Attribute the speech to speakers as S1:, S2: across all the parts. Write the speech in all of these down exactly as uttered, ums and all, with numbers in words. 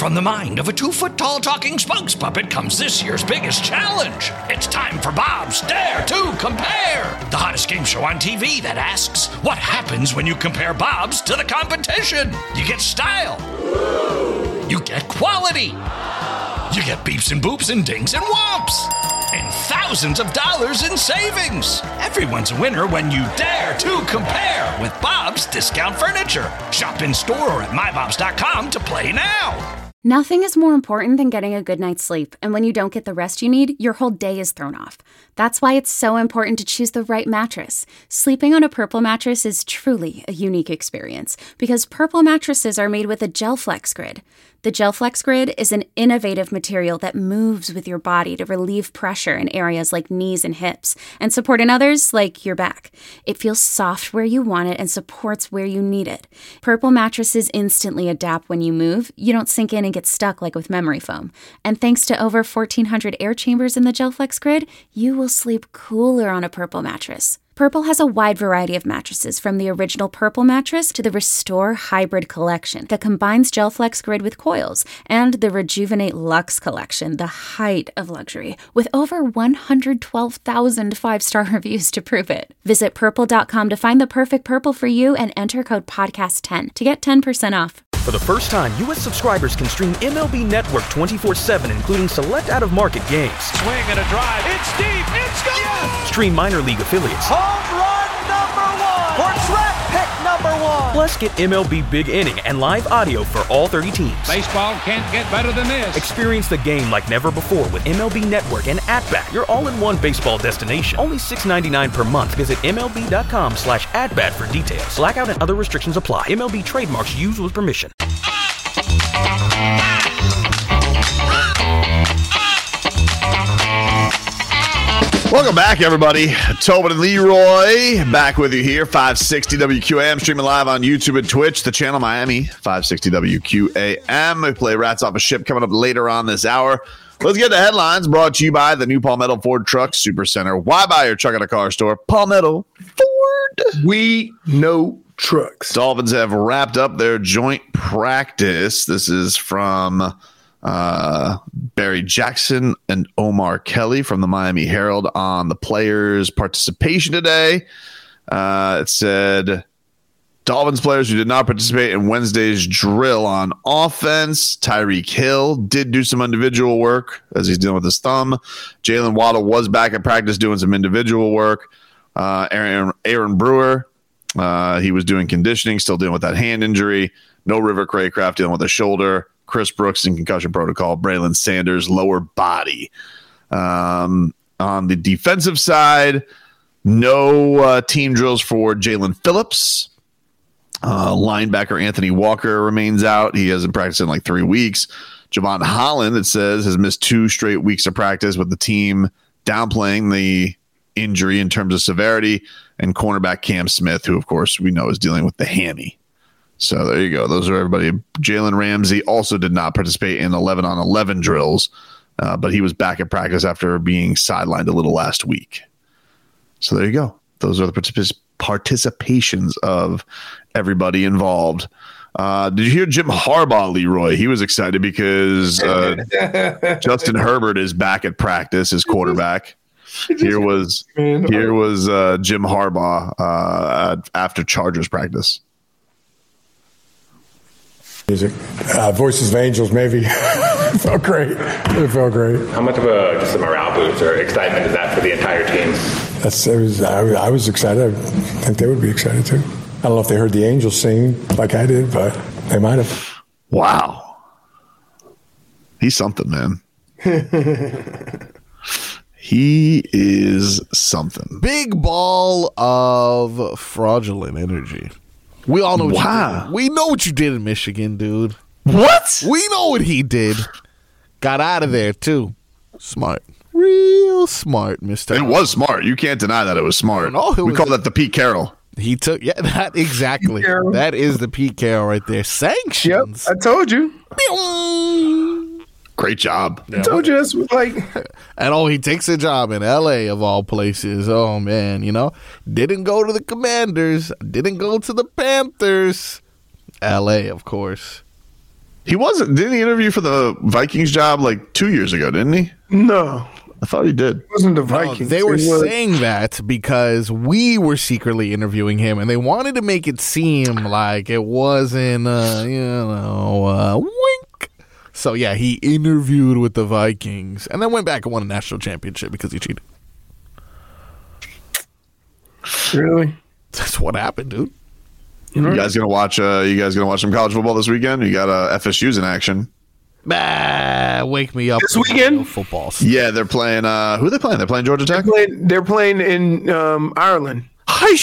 S1: From the mind of a two-foot-tall talking spokes puppet comes this year's biggest challenge. It's time for Bob's Dare to Compare, the hottest game show on T V that asks, what happens when you compare Bobs to the competition? You get style. You get quality. You get beeps and boops and dings and whomps. And thousands of dollars in savings. Everyone's a winner when you dare to compare with Bob's Discount Furniture. Shop in store or at my bobs dot com to play now.
S2: Nothing is more important than getting a good night's sleep, and when you don't get the rest you need, your whole day is thrown off. That's why it's so important to choose the right mattress. Sleeping on a Purple mattress is truly a unique experience, because Purple mattresses are made with a GelFlex Grid. The GelFlex Grid is an innovative material that moves with your body to relieve pressure in areas like knees and hips, and support in others like your back. It feels soft where you want it and supports where you need it. Purple mattresses instantly adapt when you move. You don't sink in and get stuck like with memory foam. And thanks to over fourteen hundred air chambers in the GelFlex Grid, you will sleep cooler on a Purple mattress. Purple has a wide variety of mattresses, from the original Purple mattress to the Restore Hybrid collection that combines GelFlex Grid with coils, and the Rejuvenate Luxe collection, the height of luxury, with over one hundred twelve thousand five-star reviews to prove it. Visit purple dot com to find the perfect Purple for you and enter code podcast ten to get ten percent off.
S3: For the first time, U S subscribers can stream M L B Network twenty-four seven, including select out-of-market games.
S4: Swing and a drive. It's deep. It's gone. Yes!
S3: Stream minor league affiliates.
S4: Home run number one. Or draft pick number one.
S3: Plus, get M L B Big Inning and live audio for all thirty teams.
S4: Baseball can't get better than this.
S3: Experience the game like never before with M L B Network and At-Bat, your all-in-one baseball destination. Only six dollars and ninety-nine cents per month. Visit M L B dot com slash at-bat for details. Blackout and other restrictions apply. M L B trademarks used with permission.
S5: Welcome back, everybody. Tobin and Leroy back with you here. five sixty W Q A M, streaming live on YouTube and Twitch. The channel Miami, five sixty W Q A M. We play Rats Off a Ship coming up later on this hour. Let's get the headlines brought to you by the new Palmetto Ford Truck Supercenter. Why buy your truck at a car store? Palmetto Ford.
S6: We know trucks.
S5: Dolphins have wrapped up their joint practice. This is from uh, Barry Jackson and Omar Kelly from the Miami Herald on the players' participation today. Uh, it said, Dolphins players who did not participate in Wednesday's drill on offense. Tyreek Hill did do some individual work as he's dealing with his thumb. Jalen Waddle was back at practice doing some individual work. Uh, Aaron, Aaron Brewer, Uh, he was doing conditioning, still dealing with that hand injury. No River Craycraft dealing with a shoulder. Chris Brooks in concussion protocol. Braylon Sanders, lower body. Um, on the defensive side, no uh, team drills for Jalen Phillips. Uh, linebacker Anthony Walker remains out. He hasn't practiced in like three weeks. Javon Holland, it says, has missed two straight weeks of practice, with the team downplaying the injury in terms of severity. And cornerback Cam Smith, who, of course, we know is dealing with the hammy. So there you go. Those are everybody. Jalen Ramsey also did not participate in eleven on eleven drills, uh, but he was back at practice after being sidelined a little last week. So there you go. Those are the particip- participations of everybody involved. Uh, did you hear Jim Harbaugh, Leroy? He was excited because uh, Justin Herbert is back at practice as quarterback. Here was here was uh, Jim Harbaugh uh, after Chargers practice.
S7: Music, uh, Voices of Angels, maybe. It felt great. It felt great.
S8: How much of a just a morale boost or excitement is that for the entire team?
S7: That's it was. I, I was excited. I think they would be excited too. I don't know if they heard the Angels sing like I did, but they might have.
S5: Wow, he's something, man. He is something.
S9: Big ball of fraudulent energy. We all know what
S5: wow.
S9: you did. We know what you did in Michigan, dude.
S5: What?
S9: We know what he did. Got out of there, too. Smart. Real smart, mister.
S5: It was smart. You can't deny that it was smart.
S9: No, it
S5: we
S9: was
S5: call
S9: a-
S5: that the Pete Carroll.
S9: He took, yeah, that exactly. That is the Pete Carroll right there. Sanctions.
S6: Yep, I told you.
S5: Great job.
S6: I told you that's like.
S9: And oh, he takes a job in L A of all places. Oh man, you know, didn't go to the Commanders, didn't go to the Panthers. L A, of course.
S5: He wasn't. Didn't he interview for the Vikings job like two years ago? Didn't he?
S6: No,
S5: I thought he did.
S6: it wasn't the
S9: No,
S6: Vikings.
S9: they were
S6: It was-
S9: saying that because we were secretly interviewing him, and they wanted to make it seem like it wasn't, uh, you know, uh, wink. So, yeah, he interviewed with the Vikings and then went back and won a national championship because he cheated.
S6: Really?
S9: That's what happened, dude.
S5: You guys gonna watch? Uh, you guys gonna watch some college football this weekend? You got uh, F S U's in action.
S9: Bah, wake me up.
S6: This weekend?
S9: Football.
S5: Yeah, they're playing. Uh, who are they playing? They're playing Georgia Tech.
S6: They're playing, they're playing in um, Ireland. I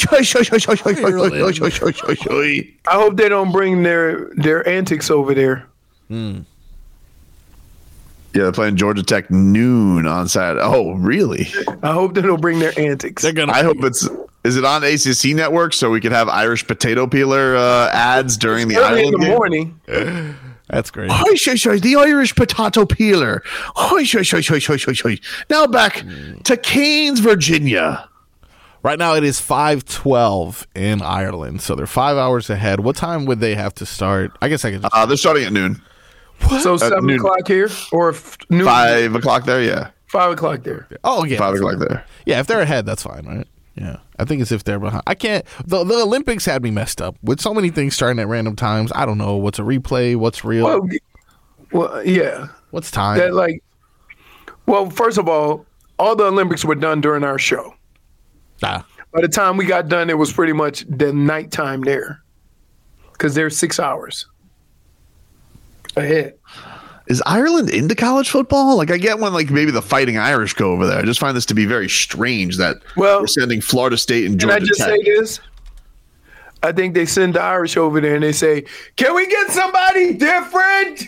S6: hope they don't bring their their antics over there.
S9: Hmm.
S5: Yeah, they're playing Georgia Tech noon on Saturday. Oh, really?
S6: I hope they don't bring their antics.
S9: They're gonna.
S5: I hope it's. Is it on A C C Network so we could have Irish potato peeler uh, ads during the
S6: Early in
S5: Ireland
S6: the
S5: game?
S6: morning.
S9: That's great.
S5: Hi, shy, shy, the Irish potato peeler. Hi, shy, shy, shy, shy, shy, shy. Now back to Cairns, Virginia.
S9: Right now it is five twelve in Ireland, so they're five hours ahead. What time would they have to start? I guess I could just...
S5: Uh, they're starting at noon.
S6: So seven
S5: noon.
S6: o'clock here, or f- noon?
S5: Five o'clock there, yeah.
S6: Five o'clock there.
S9: Oh, yeah.
S5: Five
S9: that's
S5: o'clock
S9: fine.
S5: there.
S9: Yeah, if they're ahead, that's fine, right? Yeah. I think it's if they're behind. I can't... The, the Olympics had me messed up. With so many things starting at random times, I don't know what's a replay, what's real,
S6: Well, well, yeah.
S9: what's time.
S6: That like, well, first of all, all the Olympics were done during our show.
S9: Ah.
S6: By the time we got done, it was pretty much the nighttime there, because they're six hours ahead.
S5: Is Ireland into college football? Like, I get when, like, maybe the Fighting Irish go over there. I just find this to be very strange that
S6: Well,
S5: we're sending Florida State and
S6: Can
S5: Georgia
S6: I just
S5: Tech.
S6: say this? I think they send the Irish over there and they say, "Can we get somebody different?"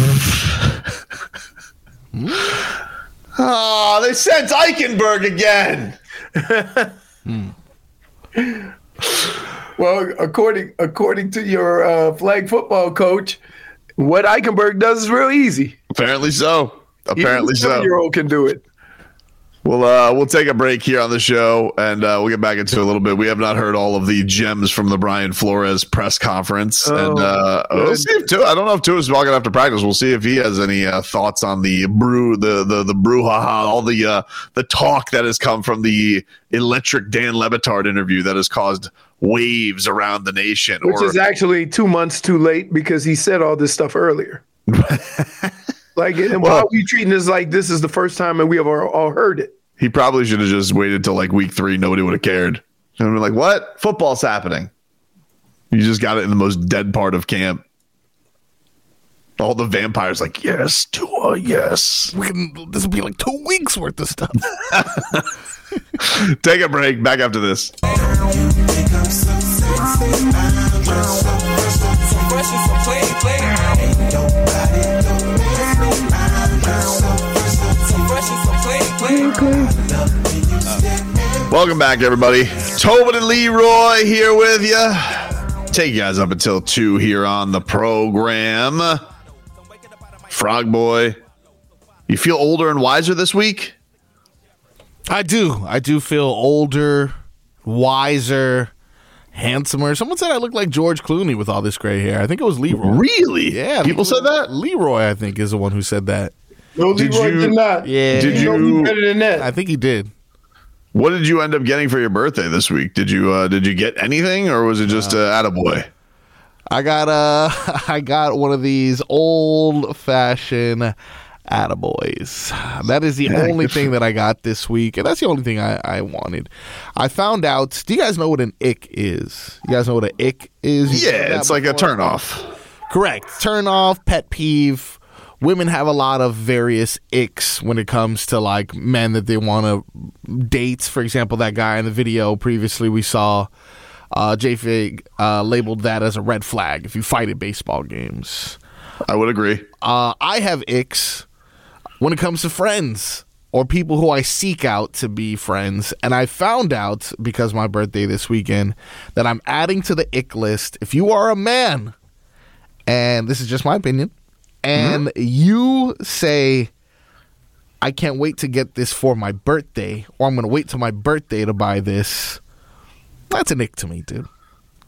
S5: Oh, they sent Eichenberg again.
S6: Well, according according to your uh, flag football coach, what Eichenberg does is real easy.
S5: Apparently so. Apparently so.
S6: Seven-year-old can do it.
S5: We'll uh, we'll take a break here on the show, and uh, we'll get back into it a little bit. We have not heard all of the gems from the Brian Flores press conference,
S6: Oh,
S5: and uh, we'll see if Tua, I don't know if Tua is walking after practice. We'll see if he has any uh, thoughts on the brew, the the the brouhaha, all the uh, the talk that has come from the electric Dan Le Batard interview that has caused waves around the nation.
S6: Which
S5: or,
S6: is actually two months too late because he said all this stuff earlier. Like, and why
S5: Well-
S6: are we treating this like this is the first time and we have all, all heard it?
S5: He probably should have just waited till like week three. Nobody would have cared. And been like, "What? Football's happening." You just got it in the most dead part of camp. All the vampires like, "Yes, Tua, yes."
S9: We can, this will be like two weeks worth of stuff.
S5: Take a break. Back after this. Welcome back, everybody. Tobin and Leroy here with you. Take you guys up until two here on the program. Frog Boy, you feel older and wiser this week?
S9: I do. I do feel older, wiser, handsomer. Someone said I look like George Clooney with all this gray hair. I think it was Leroy.
S5: Really?
S9: Yeah.
S5: People said that?
S9: Leroy, I think, is the one who said that.
S6: No,
S5: Did
S6: Leroy
S5: you-
S6: did not.
S9: Yeah.
S5: Did
S6: You know
S5: you-
S6: me better than that.
S9: I think he did.
S5: What did you end up getting for your birthday this week? Did you uh, did you get anything, or was it just uh, attaboy?
S9: I got uh I got one of these old fashioned attaboys. That is the
S5: Yeah,
S9: only
S5: good
S9: thing that I got this week, and that's the only thing I, I wanted. I found out. Do you guys know what an ick is? You guys know what an ick is? You heard
S5: Yeah,
S9: that
S5: it's like a
S9: before?
S5: turnoff.
S9: Correct. Turn off, pet peeve. Women have a lot of various icks when it comes to like men that they want to date. For example, that guy in the video previously we saw, uh, J-Fig uh, labeled that as a red flag if you fight at baseball games.
S5: I would agree.
S9: Uh, I have icks when it comes to friends or people who I seek out to be friends. And I found out, because of my birthday this weekend, that I'm adding to the ick list. If you are a man, and this is just my opinion, and mm-hmm. you say, I can't wait to get this for my birthday, or I'm going to wait till my birthday to buy this, that's an ick to me, dude.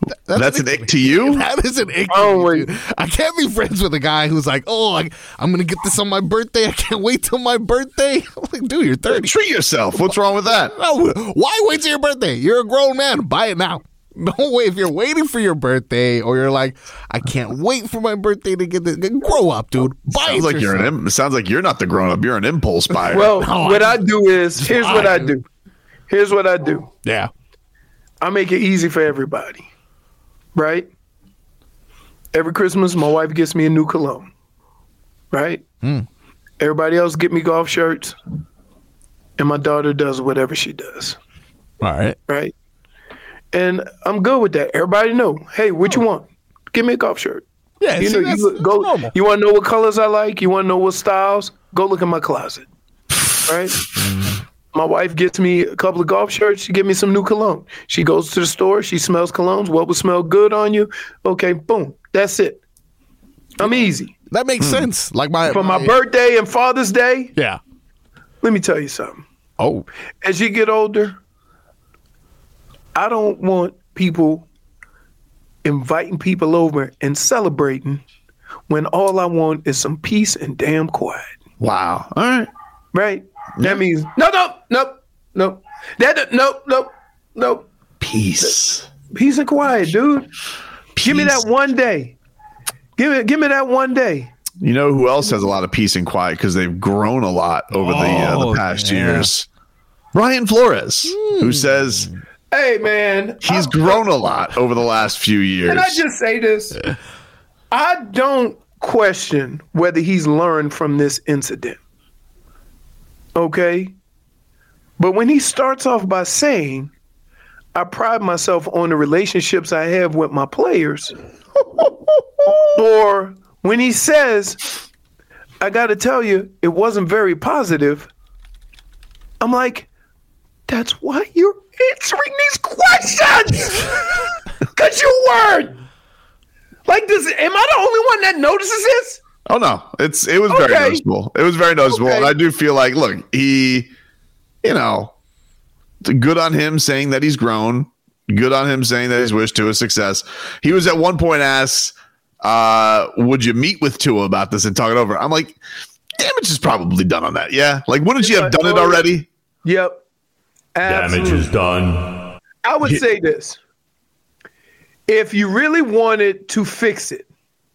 S9: That's,
S5: That's an ick to you?
S9: That is an ick to
S6: Oh,
S9: me,
S6: wait.
S9: dude. I can't be friends with a guy who's like, oh, I, I'm going to get this on my birthday. I can't wait till my birthday. I'm like, dude, you're thirty.
S5: Treat yourself. What's wrong with that?
S9: No, why wait till your birthday? You're a grown man. Buy it now. Don't wait. If you're waiting for your birthday or you're like, I can't wait for my birthday to get this. Grow up, dude. Buy
S5: Sounds
S9: it
S5: like you're
S9: yourself.
S5: an. Im- sounds like you're not the grown up. You're an impulse buyer.
S6: Well,
S9: No,
S6: what
S9: I-
S6: I do is here's what I do. Here's what I do.
S9: Yeah.
S6: I make it easy for everybody, right? Every Christmas, my wife gets me a new cologne, right?
S9: Mm.
S6: Everybody else get me golf shirts, and my daughter does whatever she does,
S9: All right.
S6: right? And I'm good with that. Everybody know, hey, what you want? Give me a golf shirt.
S9: Yeah,
S6: You
S9: see,
S6: know,
S9: that's,
S6: you
S9: that's
S6: go.
S9: normal.
S6: You want to know what colors I like? You want to know what styles? Go look in my closet, right? My wife gets me a couple of golf shirts. She give me some new cologne. She goes to the store. She smells colognes. What would smell good on you? Okay, boom. That's it. I'm easy.
S9: That makes sense. Like my
S6: For my birthday and Father's Day,
S9: Yeah.
S6: let me tell you something.
S9: Oh.
S6: As you get older, I don't want people inviting people over and celebrating when all I want is some peace and damn quiet.
S5: wow. All right.
S6: Right? That means no, no, no, no. That no, no, no.
S5: Peace.
S6: Peace and quiet, dude. Give me that one day. Give me, give me that one day.
S5: You know who else has a lot of peace and quiet because they've grown a lot over the uh,
S9: Oh,
S5: the past
S9: yeah.
S5: years? Brian Flores, who says
S6: Hey, man.
S5: he's
S6: I-
S5: grown a lot over the last few years.
S6: Can I just say this? I don't question whether he's learned from this incident. Okay? But when he starts off by saying, I pride myself on the relationships I have with my players, or when he says, I got to tell you, it wasn't very positive, I'm like, that's why you're answering these questions. Because you weren't. Like, this, am I the only one that notices this?
S5: Oh no, it's it was very
S6: Okay.
S5: noticeable. It was very noticeable,
S6: Okay.
S5: and I do feel like, look, he, you know, good on him saying that he's grown. Good on him saying that he's wished to his success. He was at one point asked, uh, "Would you meet with Tua about this and talk it over?" I'm like, damage is probably done on that. Yeah, like wouldn't you have done it already?
S6: Yep. Absolutely.
S10: Damage is done.
S6: I would say this. If you really wanted to fix it,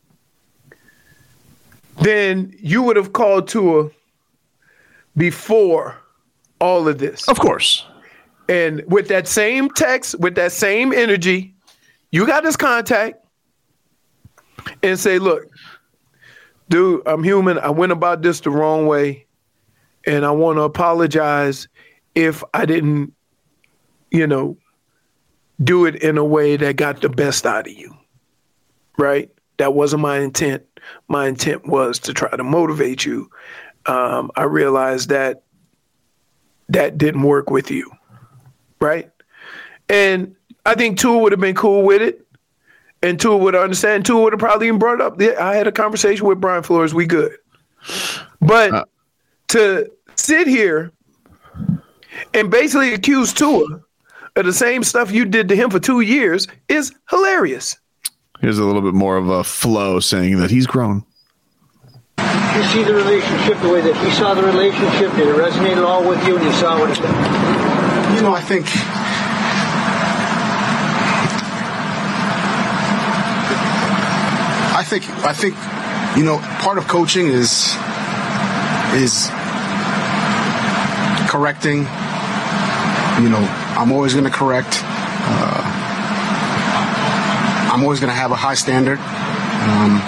S6: then you would have called Tua before all of this.
S5: Of course.
S6: And with that same text, with that same energy, you got his contact and say, look, dude, I'm human. I went about this the wrong way. And I want to apologize if I didn't, you know, do it in a way that got the best out of you. Right? That wasn't my intent. My intent was to try to motivate you. Um, I realized that that didn't work with you. Right? And I think Tua would have been cool with it. And Tua would understand. Tua would have probably even brought it up. I had a conversation with Brian Flores. We good. But uh, to sit here and basically accuse Tua of the same stuff you did to him for two years is hilarious.
S5: Here's a little bit more of a flow saying that he's grown.
S11: You see the relationship the way that he saw the relationship, did it resonate at all with you, and you saw what it did?
S12: You know, I think I think I think you know, part of coaching is is correcting. You know, I'm always going to correct. Uh, I'm always going to have a high standard. Um,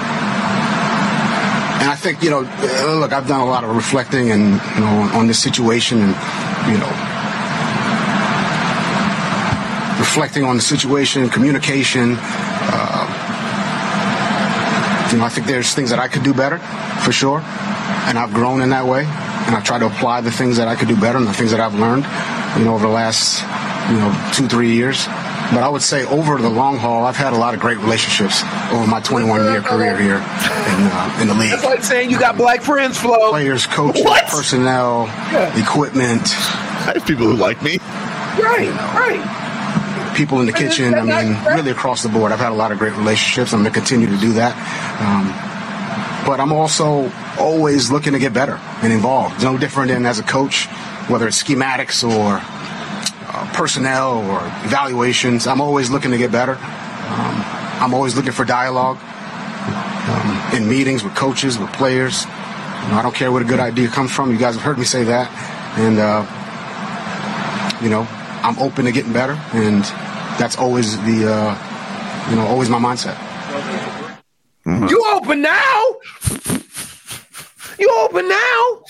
S12: and I think, you know, look, I've done a lot of reflecting and, you know, on this situation and, you know, reflecting on the situation, communication. Uh, you know, I think there's things that I could do better, for sure. And I've grown in that way. And I try to apply the things that I could do better and the things that I've learned, you know, over the last, you know, two, three years. But I would say over the long haul, I've had a lot of great relationships over my twenty-one-year career here in, uh, in the league.
S6: That's like saying you got black friends, Flo.
S12: Players, coaches,
S6: what?
S12: personnel, yeah. equipment.
S5: I have people who like me.
S6: Right, right.
S12: people in the kitchen. I mean, really across the board. I've had a lot of great relationships. I'm going to continue to do that. Um, but I'm also always looking to get better and involved. No different than as a coach, whether it's schematics or uh, personnel or evaluations. I'm always looking to get better. Um, I'm always looking for dialogue um, in meetings with coaches, with players. You know, I don't care where a good idea comes from. You guys have heard me say that. And, uh, you know, I'm open to getting better. And that's always the, uh, you know, always my mindset.
S6: Mm-hmm. You open now? You open now?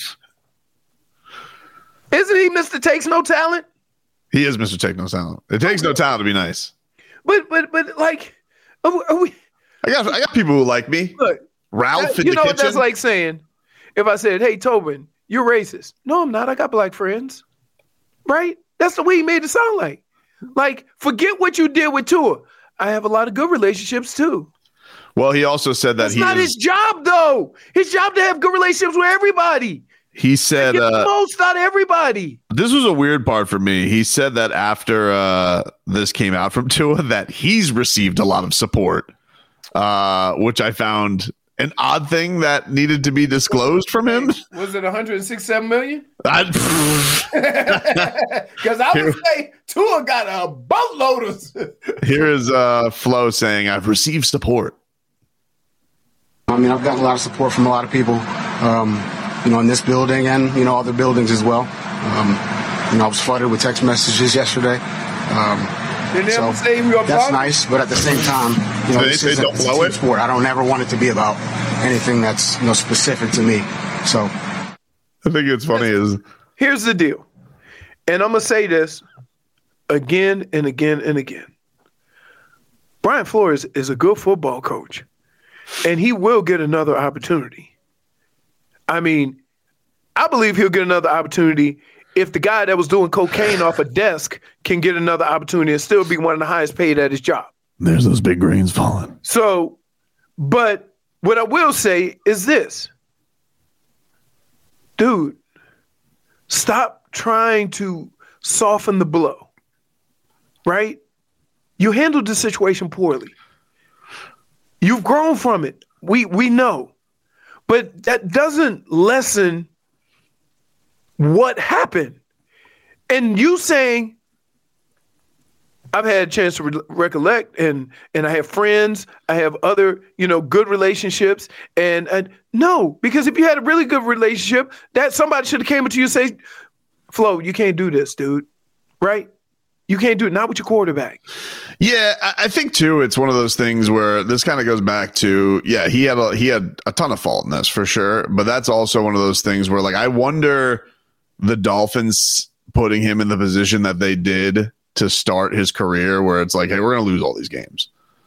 S6: Isn't he Mister Takes No Talent?
S5: He is Mister Take No Talent. It takes no talent to be nice.
S6: But, but, but, like, are we,
S5: I got, I got people who like me.
S6: Look,
S5: Ralph
S6: that,
S5: in
S6: you
S5: the
S6: know
S5: kitchen.
S6: what that's like saying? If I said, "Hey, Tobin, you're racist." No, I'm not. I got black friends. Right? That's the way he made it sound like. Like, forget what you did with Tua. I have a lot of good relationships too.
S5: Well, he also said that
S6: It's
S5: he
S6: not
S5: is,
S6: his job, though. His job to have good relationships with everybody.
S5: He said
S6: Get the
S5: uh,
S6: most out of everybody.
S5: This was a weird part for me. He said that after uh, this came out from Tua, that he's received a lot of support, uh, which I found an odd thing that needed to be disclosed from him.
S6: Was it one hundred sixty-seven million?
S5: Because
S6: I would say Tua got a boatload of.
S5: Here is uh, Flo saying, "I've received support."
S12: I mean, I've gotten a lot of support from a lot of people. Um, you know, in this building and, you know, other buildings as well. Um, you know, I was flooded with text messages yesterday. Um, so that's nice, but at the same time, you know,
S5: so
S12: this
S5: they,
S12: is
S5: they
S12: a, it's a team sport. I don't ever want it to be about anything that's, you know, specific to me. So
S5: I think it's funny is
S6: here's the deal. And I'm going to say this again and again and again. Brian Flores is a good football coach, and he will get another opportunity. I mean, I believe he'll get another opportunity if the guy that was doing cocaine off a desk can get another opportunity and still be one of the highest paid at his job.
S5: There's those big grains falling.
S6: So, but what I will say is this. Dude, stop trying to soften the blow, right? You handled the situation poorly. You've grown from it. We we know. But that doesn't lessen what happened. And you saying, I've had a chance to re- recollect, and and I have friends, I have other, you know, good relationships, and, and no, because if you had a really good relationship, that somebody should have came up to you and say, Flo, you can't do this, dude, right? You can't do it, not with your quarterback.
S5: Yeah, I think too, it's one of those things where this kind of goes back to, yeah, he had a, he had a ton of fault in this for sure, but that's also one of those things where, like, I wonder the Dolphins putting him in the position that they did to start his career, where it's like, hey, we're going to lose all these games,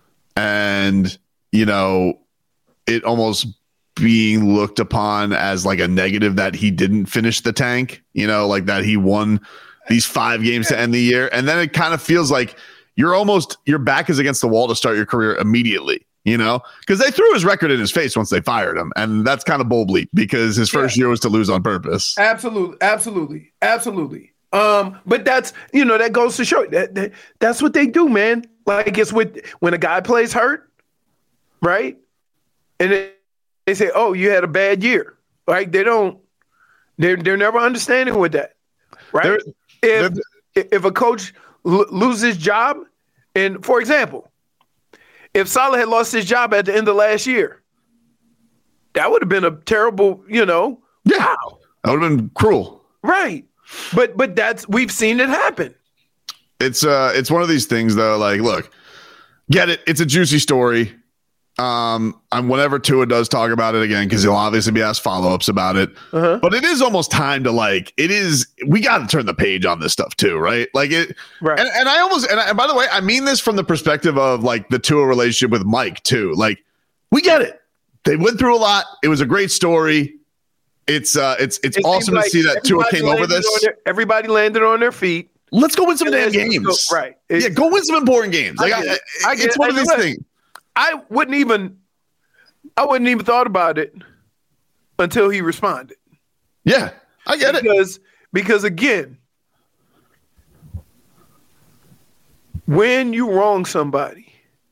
S5: and you know, it almost being looked upon as like a negative that he didn't finish the tank, you know, like that he won these five games to end the year. And then it kind of feels like you're almost, your back is against the wall to start your career immediately, you know, because they threw his record in his face once they fired him. And that's kind of bold bleep because his first yeah. year was to lose on purpose.
S6: Absolutely. Absolutely. Absolutely. Um, but that's, you know, that goes to show that, that that's what they do, man. Like it's with when a guy plays hurt, right? And it, they say, oh, you had a bad year. Like they don't, they're, they're never understanding with that, right? They're, If if a coach l- loses his job, and for example, if Saleh had lost his job at the end of last year, that would have been a terrible, you know.
S5: Yeah, wow. That would have been cruel.
S6: Right, but but that's we've seen it happen.
S5: It's uh, it's one of these things though. Like, look, get it? It's a juicy story. Um, and whenever Tua does talk about it again, because he'll obviously be asked follow-ups about it. Uh-huh. But it is almost time to like, it is, we got to turn the page on this stuff too, right? Like it, right. And, and I almost, and, I, and by the way, I mean this from the perspective of like the Tua relationship with Mike too. Like, we get it. They went through a lot. It was a great story. It's uh, it's it's it awesome like to see that Tua came over this.
S6: Their, everybody landed on their feet.
S5: Let's go win some damn games.
S6: Go, right.
S5: It, yeah, go win some important games. Like, I I, I, it's it. one of these things.
S6: I wouldn't even, I wouldn't even thought about it until he responded.
S5: Yeah, I get
S6: because,
S5: it.
S6: Because again, when you wrong somebody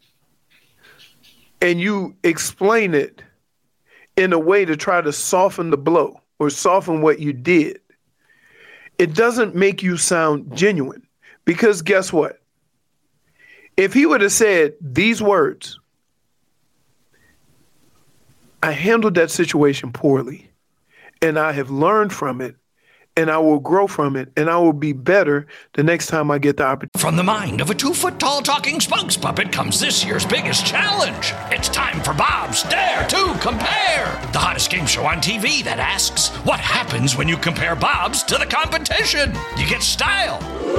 S6: and you explain it in a way to try to soften the blow or soften what you did, it doesn't make you sound genuine. Because guess what? If he would have said these words, I handled that situation poorly, and I have learned from it, and I will grow from it, and I will be better the next time I get the opportunity.
S1: From the mind of a two-foot-tall talking spokes puppet comes this year's biggest challenge. It's time for Bob's Dare to Compare, the hottest game show on T V that asks, what happens when you compare Bobs to the competition? You get style.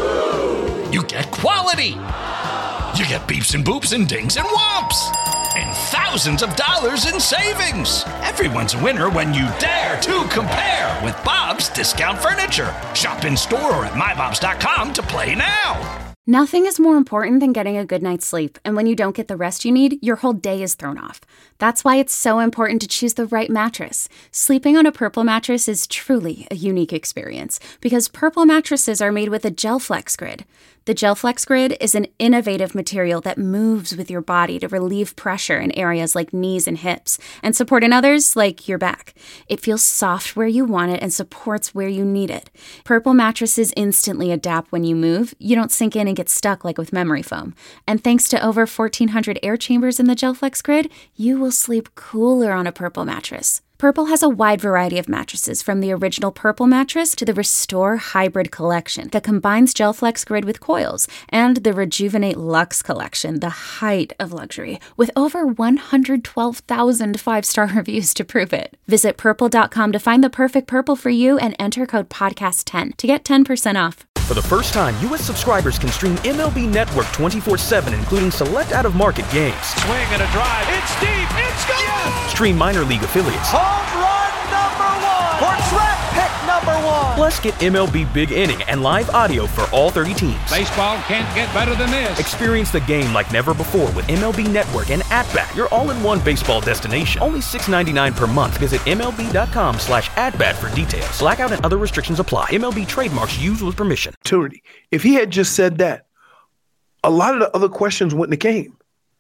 S1: You get quality. You get beeps and boops and dings and whomps. And thousands of dollars in savings. Everyone's a winner when you dare to compare with Bob's Discount Furniture. Shop in store or at my bobs dot com to play now.
S2: Nothing is more important than getting a good night's sleep, and when you don't get the rest you need, your whole day is thrown off. That's why it's so important to choose the right mattress. Sleeping on a Purple mattress is truly a unique experience, because Purple mattresses are made with a GelFlex Grid. The GelFlex Grid is an innovative material that moves with your body to relieve pressure in areas like knees and hips, and support in others like your back. It feels soft where you want it and supports where you need it. Purple mattresses instantly adapt when you move. You don't sink in and get stuck like with memory foam. And thanks to over fourteen hundred air chambers in the GelFlex Grid, you will sleep cooler on a Purple mattress. Purple has a wide variety of mattresses, from the original Purple mattress to the Restore Hybrid collection that combines GelFlex Grid with coils, and the Rejuvenate Luxe collection, the height of luxury, with over one hundred twelve thousand five-star reviews to prove it. Visit purple dot com to find the perfect Purple for you and enter code podcast ten to get ten percent off.
S3: For the first time, U S subscribers can stream M L B Network twenty-four seven, including select out-of-market games.
S4: Swing and a drive. It's deep. It's gone. Yes.
S3: Stream minor league affiliates.
S4: Home run number one. Or draft pick number one.
S3: Plus, get M L B Big Inning and live audio for all thirty teams.
S10: Baseball can't get better than this.
S3: Experience the game like never before with M L B Network and At-Bat, your all-in-one baseball destination. Only six dollars and ninety-nine cents per month. Visit MLB.com slash at-bat for details. Blackout and other restrictions apply. M L B trademarks used with permission.
S6: If he had just said that, a lot of the other questions wouldn't have came.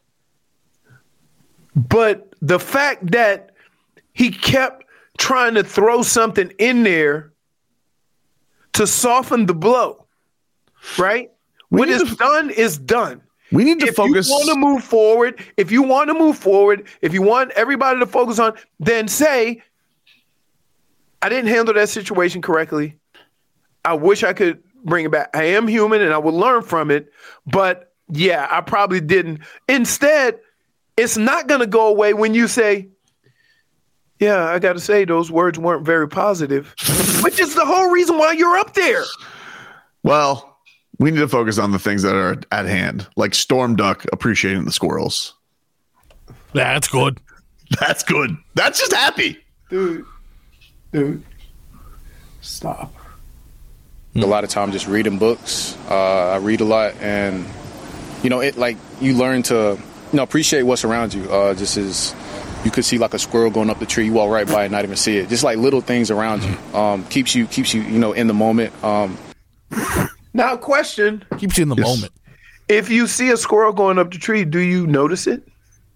S6: But the fact that he kept trying to throw something in there to soften the blow, right?
S5: We
S6: When it's
S5: to,
S6: done, it's done.
S5: We need to
S6: if
S5: focus.
S6: If you want to move forward, if you want to move forward, if you want everybody to focus on, then say, I didn't handle that situation correctly. I wish I could bring it back. I am human and I will learn from it. But yeah, I probably didn't. Instead, it's not going to go away when you say, yeah, I got to say those words weren't very positive, which is the whole reason why you're up there.
S5: Well, we need to focus on the things that are at hand, like Storm Duck appreciating the squirrels.
S9: Yeah, that's good.
S5: That's good. That's just happy.
S6: Dude, dude, stop.
S13: A lot of time just reading books. Uh, I read a lot, and you know, it like you learn to you know appreciate what's around you. Uh, just as you could see like a squirrel going up the tree, you walk right by it, not even see it. Just like little things around you um, keeps you keeps you you know in the moment. Um,
S6: now, question
S9: keeps you in the yes. moment.
S6: If you see a squirrel going up the tree, do you notice it?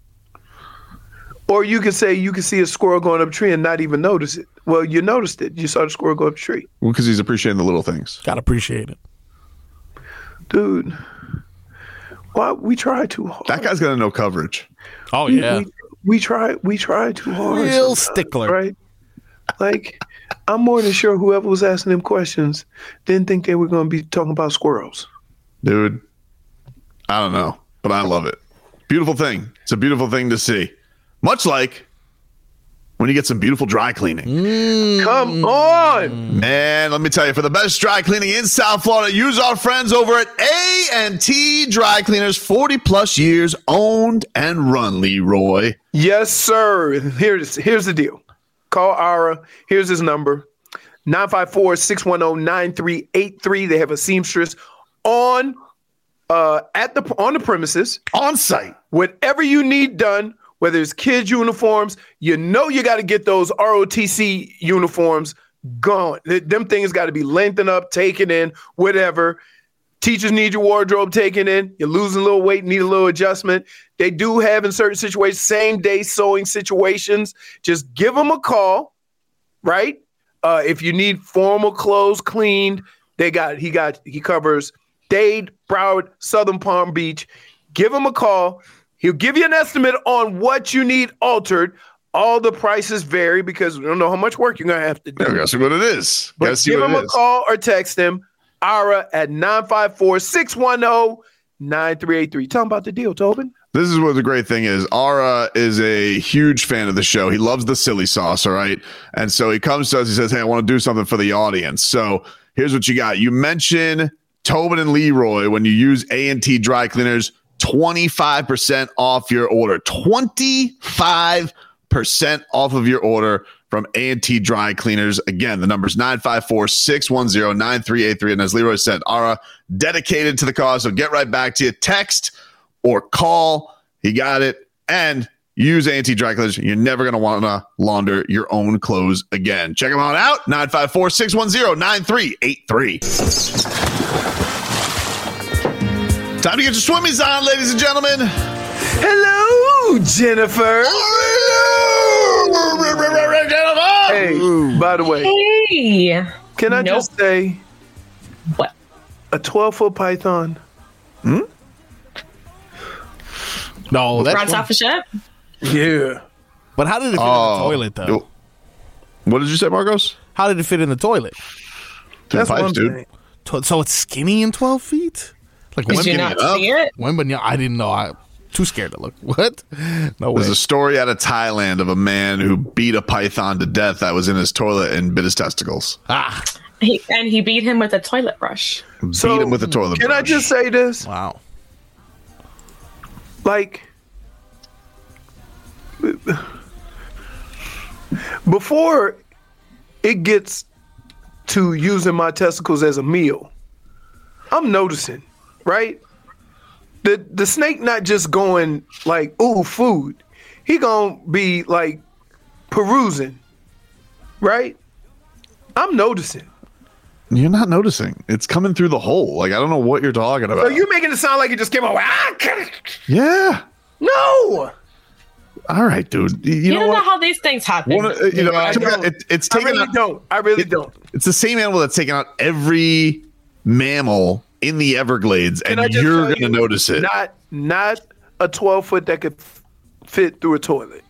S6: Or you could say you could see a squirrel going up a tree and not even notice it. Well, you noticed it. You saw the squirrel go up the tree.
S5: Well, because he's appreciating the little things.
S9: Gotta appreciate it.
S6: Dude, why we try too hard.
S5: That guy's got no coverage.
S9: Oh, yeah.
S6: We, we, we try we try too hard.
S9: Real stickler.
S6: Right? Like, I'm more than sure whoever was asking them questions didn't think they were going to be talking about squirrels.
S5: Dude, I don't know, but I love it. Beautiful thing. It's a beautiful thing to see. Much like when you get some beautiful dry cleaning.
S6: Mm. Come on.
S5: Man, let me tell you, for the best dry cleaning in South Florida, use our friends over at A and T Dry Cleaners, forty plus years owned and run, Leroy.
S6: Yes, sir. Here's, here's the deal. Call Ara. Here's his number, nine five four, six one zero, nine three eight three. They have a seamstress on uh, at the on the premises.
S5: On site.
S6: Whatever you need done, whether it's kids' uniforms, you know you got to get those R O T C uniforms gone. Them things got to be lengthened up, taken in, whatever. Teachers need your wardrobe taken in. You're losing a little weight, need a little adjustment. They do have in certain situations, same day sewing situations. Just give them a call, right? Uh, if you need formal clothes cleaned, they got he got he covers Dade, Broward, Southern Palm Beach. Give him a call. He'll give you an estimate on what you need altered. All the prices vary because we don't know how much work you're gonna have to do.
S5: I gotta see what it is.
S6: But
S5: see
S6: give
S5: what
S6: him
S5: it
S6: a
S5: is.
S6: call or text him. Ara at nine five four, six one zero, nine three eight three. Tell him about the deal, Tobin.
S5: This is what the great thing is. Ara is a huge fan of the show. He loves the silly sauce, all right? And so he comes to us, he says, hey, I want to do something for the audience. So here's what you got. You mention Tobin and Leroy when you use A and T Dry Cleaners, twenty-five percent off your order. twenty-five percent off of your order from A and T Dry Cleaners. Again, the number's nine five four, six one zero, nine three eight three. And as Leroy said, Ara dedicated to the cause. So get right back to you. Text or call. He got it. And use A and T Dry Cleaners. You're never going to want to launder your own clothes again. Check them on out. nine five four, six one zero, nine three eight three. Time to get your swimmies on, ladies and gentlemen.
S6: Hello, Jennifer. Hey, by the way,
S14: hey,
S6: can I
S14: nope.
S6: just say
S14: what?
S6: A twelve-foot python.
S5: Hmm?
S9: No, that's
S14: runs off a ship.
S6: Yeah,
S9: but how did it fit
S5: Oh,
S9: in the toilet, though?
S5: What did you say, Marcos?
S9: How did it fit in the toilet?
S6: That's
S5: pipes,
S6: one
S5: dude.
S6: thing.
S9: To- So it's skinny in twelve feet? Like
S14: Did you not see it?
S9: Wembanyama, I didn't know. I too scared to look. What? No way.
S5: There's a story out of Thailand of a man who beat a python to death that was in his toilet and bit his testicles.
S9: Ah.
S14: He, and he beat him with a toilet brush.
S6: So,
S5: beat him with a toilet
S6: Can
S5: brush.
S6: I just say this?
S9: Wow.
S6: Like, before it gets to using my testicles as a meal, I'm noticing, right? The the snake not just going like, ooh, food. He gonna be like perusing, right? I'm noticing.
S5: You're not noticing. It's coming through the hole. Like, I don't know what you're talking about.
S6: So you're making it sound like it just came out. Ah,
S5: yeah.
S6: no.
S5: All right, dude. You, you
S14: You,
S5: know
S14: don't
S5: what?
S14: know how these things happen.
S5: One, uh, you know,
S6: I
S5: I took
S6: don't.
S5: out- it, it's
S6: I
S5: taken
S6: really
S5: out,
S6: don't. I really
S5: it-
S6: don't.
S5: It's the same animal that's taken out every mammal in the Everglades,
S6: Can
S5: and
S6: I just
S5: you're
S6: tell
S5: going to
S6: you,
S5: notice it.
S6: Not not a twelve foot that could f- fit through a toilet.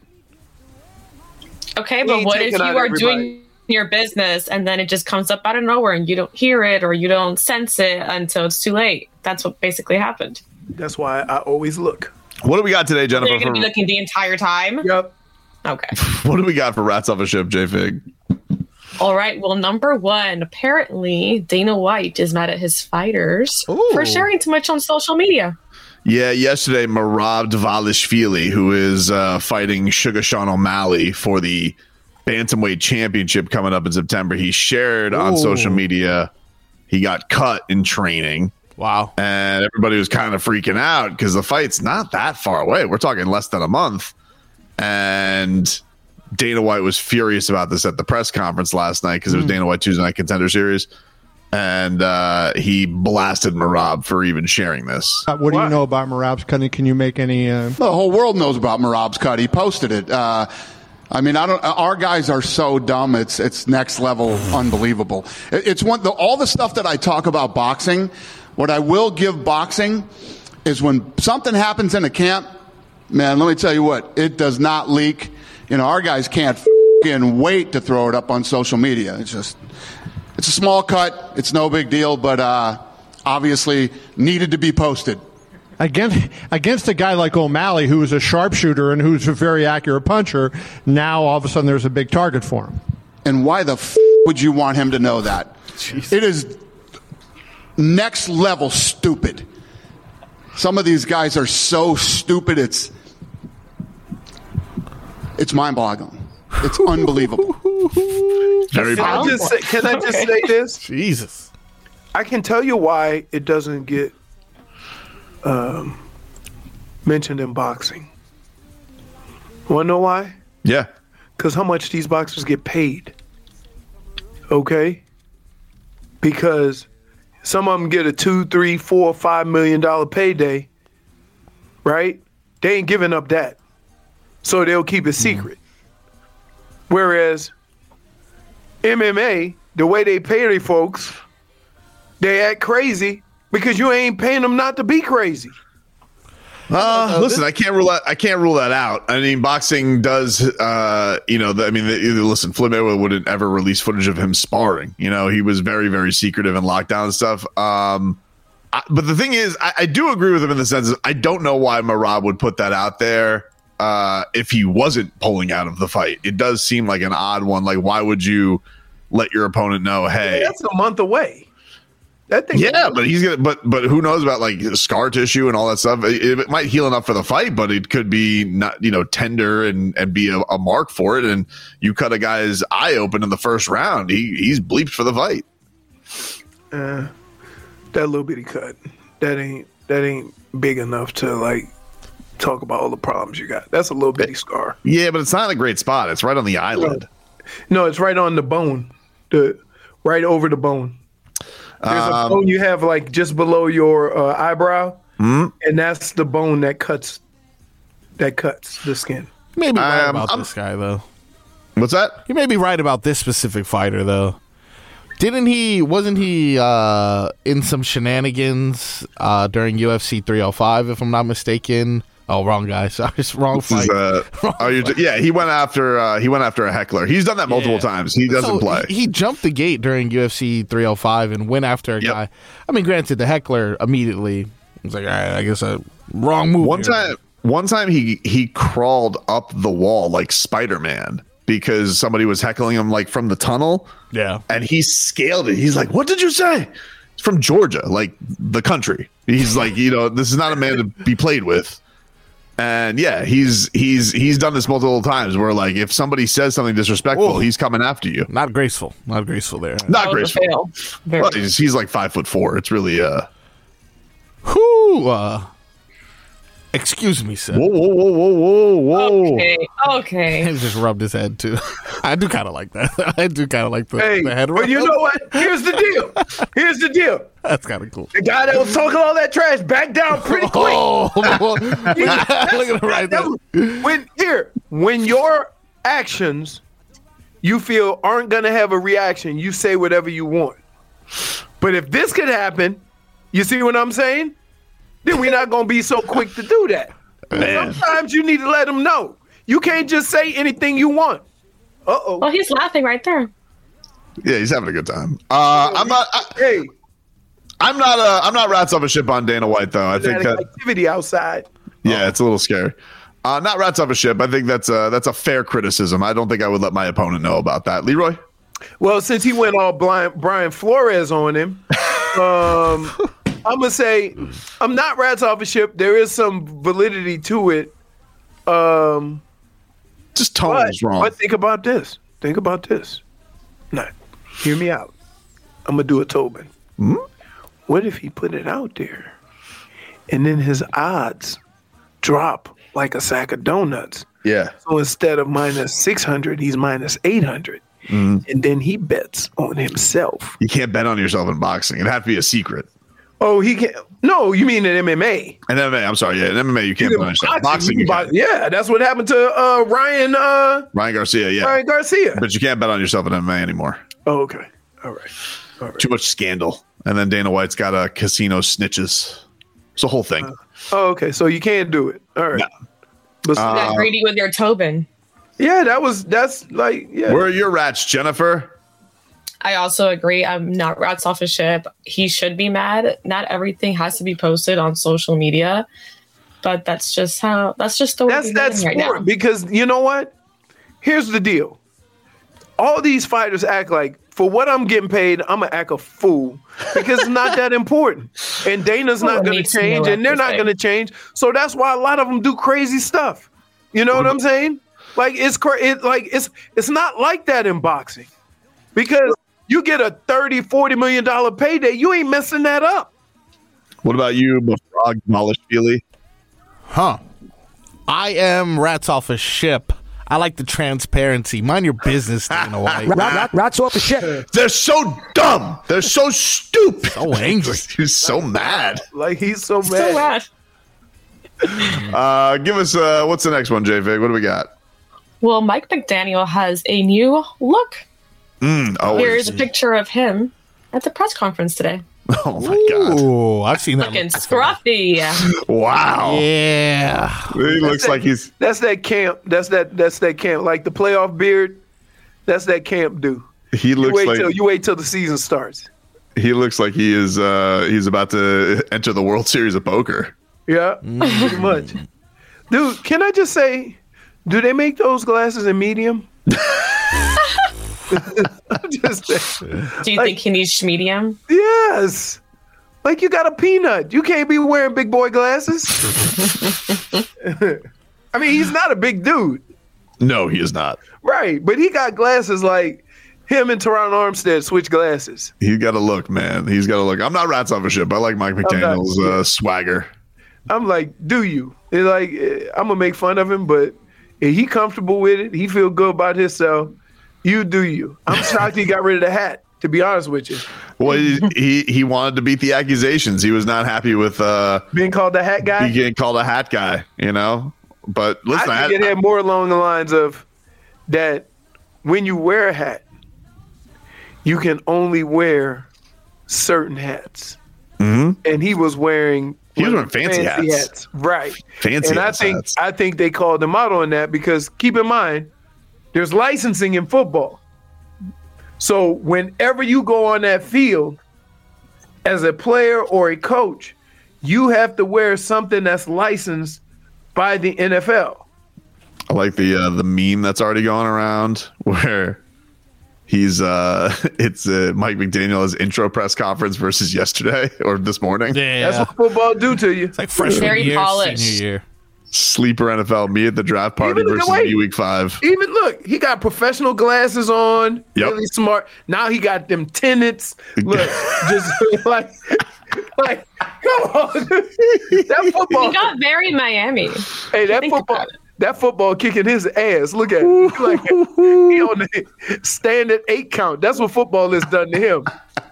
S14: Okay,
S6: We
S14: but
S6: ain't
S14: what if
S6: taking
S14: you
S6: out
S14: are
S6: everybody.
S14: doing your business and then it just comes up out of nowhere and you don't hear it or you don't sense it until it's too late? That's what basically happened.
S6: That's why I always look.
S5: What do we got today,
S14: So
S5: Jennifer?
S14: you're going to be
S5: for-
S14: looking the entire time?
S6: Yep.
S14: Okay.
S5: what do we got for Rats Off a Ship, J-Fig?
S14: All right. Well, number one, apparently Dana White is mad at his fighters
S5: Ooh.
S14: for sharing too much on social media.
S5: Yeah, yesterday, Merab Dvalishvili, who is uh, fighting Sugar Sean O'Malley for the Bantamweight Championship coming up in September, he shared on
S9: Ooh.
S5: social media he got cut in training.
S9: Wow.
S5: And everybody was kind of freaking out because the fight's not that far away. We're talking less than a month. And Dana White was furious about this at the press conference last night because it was Dana White Tuesday Night Contender Series. And uh, he blasted Merab for even sharing this.
S15: Uh, what do you know about Merab's cutting? Can you make any? Uh...
S16: The whole world knows about Merab's cut. He posted it. Uh, I mean, I don't. Our guys are so dumb. It's it's next level, unbelievable. It, it's one. The, all the stuff that I talk about boxing. What I will give boxing is when something happens in a camp. Man, let me tell you what. It does not leak. You know, our guys can't f***ing wait to throw it up on social media. It's just. It's a small cut. It's no big deal, but uh, obviously needed to be posted.
S15: Against, against a guy like O'Malley, who's a sharpshooter and who's a very accurate puncher, now all of a sudden there's a big target for him.
S16: And why the f*** would you want him to know that? Jeez. It is next level stupid. Some of these guys are so stupid, it's it's mind-boggling. It's unbelievable.
S5: Very
S6: can I just say, can I just say this?
S9: Jesus.
S6: I can tell you why it doesn't get um, mentioned in boxing. Want to know why?
S5: Yeah.
S6: Because how much these boxers get paid. Okay? Because some of them get a two, three, four, five million dollar payday, right? They ain't giving up that, so they'll keep it secret. Mm. Whereas M M A, the way they pay their folks, they act crazy because you ain't paying them not to be crazy.
S5: Uh, listen, I can't rule that. I can't rule that out. I mean, boxing does. Uh, you know, the, I mean, the, listen, Floyd Mayweather wouldn't ever release footage of him sparring. You know, he was very, very secretive and locked down and stuff. Um, I, but the thing is, I, I do agree with him in the sense that I don't know why Merab would put that out there uh, if he wasn't pulling out of the fight. It does seem like an odd one. Like, why would you let your opponent know? Hey,
S6: yeah, that's a month away. That thing
S5: yeah, but he's gonna. But but who knows about like scar tissue and all that stuff? It, it might heal enough for the fight, but it could be not, you know, tender and and be a, a mark for it. And you cut a guy's eye open in the first round, he he's bleeped for the fight.
S6: Uh, that little bitty cut, that ain't that ain't big enough to like talk about all the problems you got. That's a little bitty scar.
S5: Yeah, but it's not in a great spot. It's right on the eyelid.
S6: No, it's right on the bone, the right over the bone. There's a
S5: Um,
S6: bone you have like just below your uh, eyebrow,
S5: hmm?
S6: and that's the bone that cuts that cuts the skin.
S9: You may be right
S5: Um,
S9: about
S5: I'm-
S9: this guy, though.
S5: What's that?
S9: You may be right about this specific fighter, though. Didn't he? Wasn't he uh, in some shenanigans uh, during U F C three oh five? If I'm not mistaken. Oh, wrong guy. Sorry, it's wrong
S5: This
S9: fight.
S5: is, uh,
S9: Wrong
S5: are you,
S9: fight.
S5: yeah, he went after uh, he went after a heckler. He's done that multiple
S9: Yeah.
S5: times. He doesn't
S9: So
S5: play.
S9: He, he jumped the gate during U F C three oh five and went after a
S5: Yep.
S9: guy. I mean, granted, the heckler immediately was like, all right, I guess a wrong move.
S5: One
S9: here.
S5: time, one time he he crawled up the wall like Spider-Man because somebody was heckling him like from the tunnel.
S9: Yeah,
S5: and he scaled it. He's like, "What did you say?" It's from Georgia, like the country. He's like, you know, this is not a man to be played with. And yeah, he's he's he's done this multiple times where like if somebody says something disrespectful,
S9: Whoa.
S5: he's coming after you.
S9: Not graceful. Not graceful there.
S5: Not
S14: That was a
S5: graceful.
S14: fail. Very-
S5: Well, he's, he's like five foot four. It's really uh.
S9: Whoo, uh, excuse me, sir.
S5: Whoa, whoa, whoa, whoa, whoa, whoa!
S14: Okay, okay.
S9: He just rubbed his head too. I do kind of like that. I do kind of like the,
S6: Hey,
S9: the head
S6: but
S9: rub.
S6: you know what? Here's the deal. Here's the deal.
S9: That's kind of cool.
S6: The guy that was talking all that trash backed down pretty quick.
S9: Oh, look at it right there.
S6: When here, when your actions you feel aren't gonna have a reaction, you say whatever you want. But if this could happen, you see what I'm saying? Then we're not gonna be so quick to do that.
S5: Man.
S6: Sometimes you need to let them know. You can't just say anything you want. Uh oh.
S14: Well, he's laughing right there.
S5: Yeah, he's having a good time. Uh, I'm not. I,
S6: Hey,
S5: I'm not. Uh, I'm not rats off a ship on Dana White though. I think that.
S6: activity outside.
S5: Yeah, it's a little scary. Uh, not rats off a ship. I think that's a that's a fair criticism. I don't think I would let my opponent know about that. Leroy.
S6: Well, since he went all blind, Brian Flores on him, um, I'm gonna say I'm not rats off a ship. There is some validity to it. Um,
S5: Just tone
S6: but,
S5: is wrong.
S6: but think about this. Think about this. Now, hear me out. I'm gonna do a Tobin.
S5: Hmm?
S6: What if he put it out there, and then his odds drop like a sack of donuts?
S5: Yeah.
S6: So instead of minus six hundred, he's minus eight hundred.
S5: Mm.
S6: And then he bets on himself.
S5: You can't bet on yourself in boxing. It'd have to be a secret.
S6: Oh, he can't. No, you mean in M M A?
S5: In M M A, I'm sorry. Yeah, in M M A, you can't
S6: You
S5: bet on
S6: can
S5: yourself.
S6: box-
S5: Boxing,
S6: you
S5: you
S6: can
S5: can.
S6: box- yeah, that's what happened to uh, Ryan. Uh,
S5: Ryan Garcia, yeah.
S6: Ryan Garcia.
S5: But you can't bet on yourself in M M A anymore.
S6: Oh, okay. All right. All right.
S5: Too much scandal. And then Dana White's got a casino snitches. It's a whole thing.
S6: Oh, okay. So you can't do it. All right. But
S14: You got greedy with your Tobin.
S6: yeah, that was that's like yeah.
S5: Where are your rats, Jennifer?
S14: I also agree. I'm not rats off a ship. He should be mad. Not everything has to be posted on social media, but that's just how. That's just the way
S6: That's
S14: we're
S6: that
S14: living right
S6: sport
S14: now.
S6: because you know what? Here's the deal. All these fighters act like for what I'm getting paid, I'm gonna act a fool because it's not that important. And Dana's
S14: Well,
S6: not
S14: it
S6: gonna
S14: needs to know
S6: change, and they're not
S14: everything.
S6: gonna change. So that's why a lot of them do crazy stuff. You know what I'm saying? Like it's cra- it, like it's it's not like that in boxing because you get a thirty, forty million dollar payday, you ain't messing that up.
S5: What about you, Mafrog Malishvili?
S9: Huh. I am rats off a ship. I like the transparency. Mind your business, Dana White.
S17: Rat, rat, rats off the ship.
S5: They're so dumb. They're so stupid.
S9: So angry.
S5: He's so mad.
S6: Like he's so mad.
S14: So mad.
S5: Uh, give us uh, what's the next one, J-Fig? What do we got?
S14: Well, Mike McDaniel has a new look.
S5: Mm, always.
S14: Here's a picture of him at the press conference today.
S5: Oh my god!
S9: Ooh, I've seen that.
S14: Looking scruffy.
S5: Wow.
S9: Yeah.
S5: He looks
S6: that,
S5: like he's.
S6: That's that camp. That's that. That's that camp. Like the playoff beard. That's that camp do.
S5: He looks
S6: you wait
S5: like
S6: till you wait till the season starts.
S5: He looks like he is. Uh, he's about to enter the World Series of Poker.
S6: Yeah, pretty much. Dude, can I just say, do they make those glasses in medium? just
S14: Do you
S6: like,
S14: think he needs medium?
S6: Yes. Like you got a peanut. You can't be wearing big boy glasses. I mean, he's not a big dude.
S5: No, he is not.
S6: Right, but he got glasses like him and Teron Armstead switch glasses.
S5: He's got to look, man. He's got to look. I'm not rats off a ship. I like Mike McDaniel's
S6: not,
S5: uh, swagger.
S6: I'm like, do you? It's like I'm gonna make fun of him, but if he comfortable with it, he feel good about himself. You do you. I'm shocked he got rid of the hat, to be honest with you.
S5: Well, he, he he wanted to beat the accusations. He was not happy with uh,
S6: being called the hat guy.
S5: Getting called a hat guy, you know. But listen,
S6: I think
S5: I,
S6: it had more along the lines of that when you wear a hat, you can only wear certain hats.
S5: Mm-hmm.
S6: And he was wearing
S5: he was wearing fancy, fancy hats.
S6: hats, right?
S5: Fancy
S6: and I
S5: hats,
S6: think
S5: hats.
S6: I think they called him out on that because keep in mind, there's licensing in football. So whenever you go on that field as a player or a coach, you have to wear something that's licensed by the N F L.
S5: I like the uh, the meme that's already going around where he's uh, it's uh, Mike McDaniel's intro press conference versus yesterday or this morning.
S9: Yeah,
S6: that's what football do to you.
S9: It's like freshman
S14: Very
S9: year,
S14: polished.
S9: senior year.
S5: Sleeper N F L, me at the draft party
S6: Even
S5: versus
S6: the way-
S5: me week five.
S6: Even look, he got professional glasses on.
S5: Yep.
S6: Really smart. Now he got them tenants. Look, just like, like, come on. That football.
S14: He got very Miami.
S6: Hey, that football. That football kicking his ass. Look at him. Like he on the standard eight count. That's what football has done to him.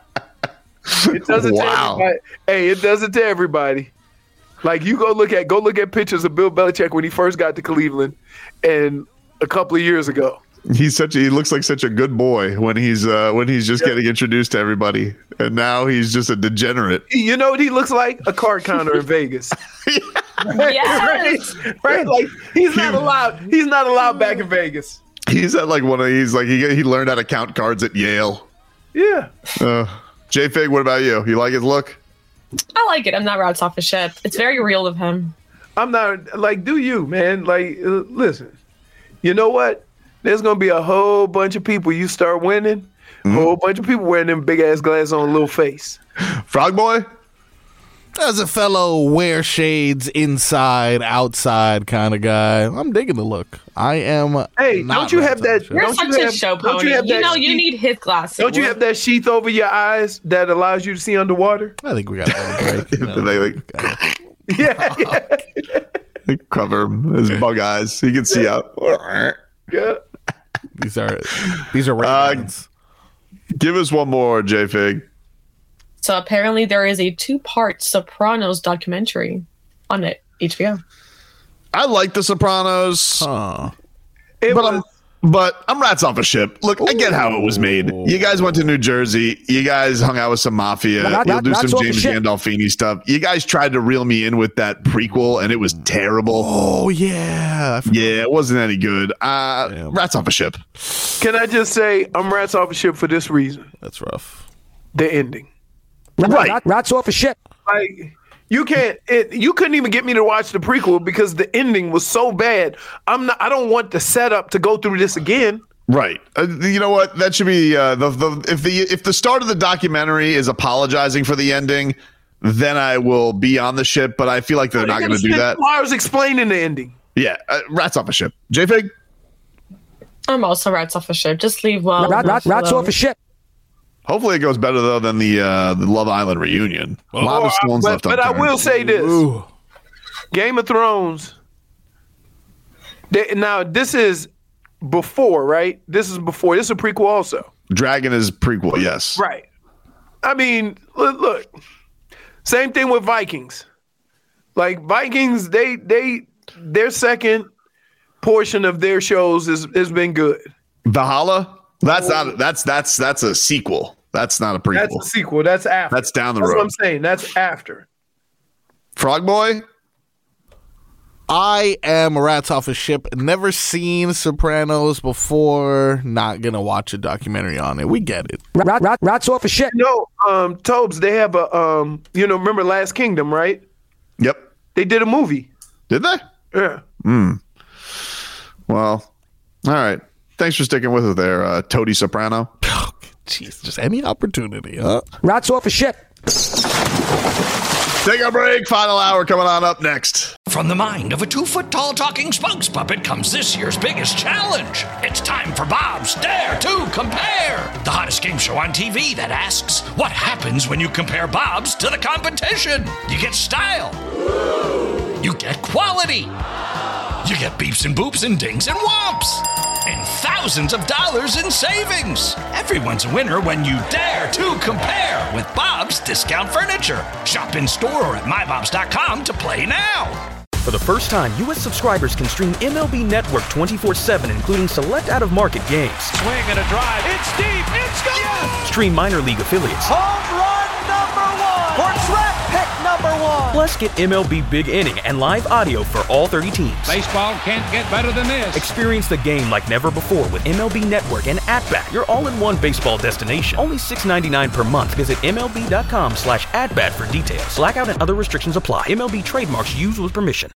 S6: It does it
S5: Wow.
S6: to everybody. Hey, it does it to everybody. Like you go look at go look at pictures of Bill Belichick when he first got to Cleveland, and a couple of years ago.
S5: He's such a, he looks like such a good boy when he's uh, when he's just getting introduced to everybody, and now he's just a degenerate.
S6: You know what he looks like? A card counter in Vegas.
S14: Yes.
S6: right, right. Like he's not allowed. He's not allowed back in Vegas.
S5: He's at like one of these like he he learned how to count cards at Yale.
S6: Yeah.
S5: Uh, J Fig, what about you? You like his look?
S14: I like it. I'm not rats off a ship. It's very real of him.
S6: I'm not like, do you, man? Like, uh, listen. You know what? There's gonna be a whole bunch of people. You start winning, a
S5: Mm-hmm.
S6: whole bunch of people wearing them big ass glasses on a little face.
S5: Frog Boy?
S9: As a fellow wear shades inside, outside kind of guy, I'm digging the look. I am.
S6: Hey,
S9: not
S6: don't you have that?
S9: rats
S14: You're
S6: Don't
S14: such
S6: you
S14: a
S6: have,
S14: show
S6: don't
S14: pony.
S6: you have
S14: You,
S6: that
S14: know you
S6: sheath-
S14: need his glasses.
S6: Don't you have that sheath over your eyes that allows you to see underwater?
S9: I think we got a break. You know.
S5: They like
S6: Yeah, yeah,
S5: cover him, his bug eyes. He can see out.
S6: yeah.
S9: These are these are
S5: Uh,
S9: Ray-Bans.
S5: Give us one more, J Fig.
S14: So apparently there is a two-part Sopranos documentary on it, H B O.
S5: I like The Sopranos,
S9: Huh.
S6: It
S5: but
S6: was,
S5: I'm but I'm rats off a ship. Look, I get how it was made. You guys went to New Jersey. You guys hung out with some mafia.
S17: Rat-
S5: You'll
S17: rat-
S5: do
S17: rats
S5: some
S17: off the
S5: James
S17: ship.
S5: Gandolfini stuff. You guys tried to reel me in with that prequel, and it was terrible.
S9: Oh yeah. I forgot.
S5: Yeah, it wasn't any good. Uh,
S9: Damn.
S5: rats off a ship.
S6: can I just say I'm rats off a ship for this reason?
S9: That's rough.
S6: The ending.
S17: Rat-
S5: Right.
S17: rat- rats off a ship.
S6: Like you can't. It, you couldn't even get me to watch the prequel because the ending was so bad. I'm not. I don't want the setup to go through this again.
S5: Right. Uh, you know what? That should be uh, the the if the if the start of the documentary is apologizing for the ending, then I will be on the ship. But I feel like they're not going to do that.
S6: I was explaining the ending.
S5: Yeah, uh, rats off a ship. J Fig.
S14: I'm also rats off a ship. Just leave well.
S17: Rat- rat-
S14: enough
S17: rats
S14: alone.
S17: off a ship.
S5: Hopefully it goes better though than the uh, the Love Island reunion. A lot of stones
S6: but
S5: left
S6: but I
S5: unturned.
S6: will say this:
S9: Ooh.
S6: Game of Thrones. They, now this is before, right? This is before. This is a prequel also.
S5: Dragon is prequel, yes.
S6: Right. I mean, look, look. Same thing with Vikings. Like Vikings, they they their second portion of their shows is has been good.
S5: Valhalla? That's not that's that's that's a sequel. That's not a prequel.
S6: That's a sequel. That's after.
S5: That's down the
S6: That's
S5: road.
S6: what I'm saying. That's after.
S5: Frog Boy?
S9: I am a Rats Off a Ship. Never seen Sopranos before. Not gonna watch a documentary on it. We get it.
S17: Rat, rat, rats off a ship.
S6: No, um, Tobes, they have a um, you know, remember Last Kingdom, right?
S5: Yep.
S6: They did a movie.
S5: Did they?
S6: Yeah.
S5: Hmm. Well, all right. Thanks for sticking with it there, uh, Tony Soprano.
S9: Jeez, just any opportunity, huh?
S17: Rats off a ship.
S5: Take a break. Final hour coming on up next.
S1: From the mind of a two-foot-tall talking spokes puppet comes this year's biggest challenge. It's time for Bob's Dare to Compare, the hottest game show on T V that asks, what happens when you compare Bob's to the competition? You get style. You get quality. You get beeps and boops and dings and whomps. And thousands of dollars in savings. Everyone's a winner when you dare to compare with Bob's Discount Furniture. Shop in store or at my bobs dot com to play now.
S3: For the first time, U S subscribers can stream M L B Network twenty-four seven, including select out-of-market games.
S10: Swing and a drive. It's deep. It's gone. Yes.
S3: Stream minor league affiliates.
S4: Home run number one. For draft pick number one.
S3: Plus, get M L B Big Inning and live audio for all thirty teams.
S10: Baseball can't get better than this.
S3: Experience the game like never before with M L B Network and At-Bat, your all-in-one baseball destination. Only six ninety-nine per month. Visit MLB.com slash at-bat for details. Blackout and other restrictions apply. M L B trademarks used with permission.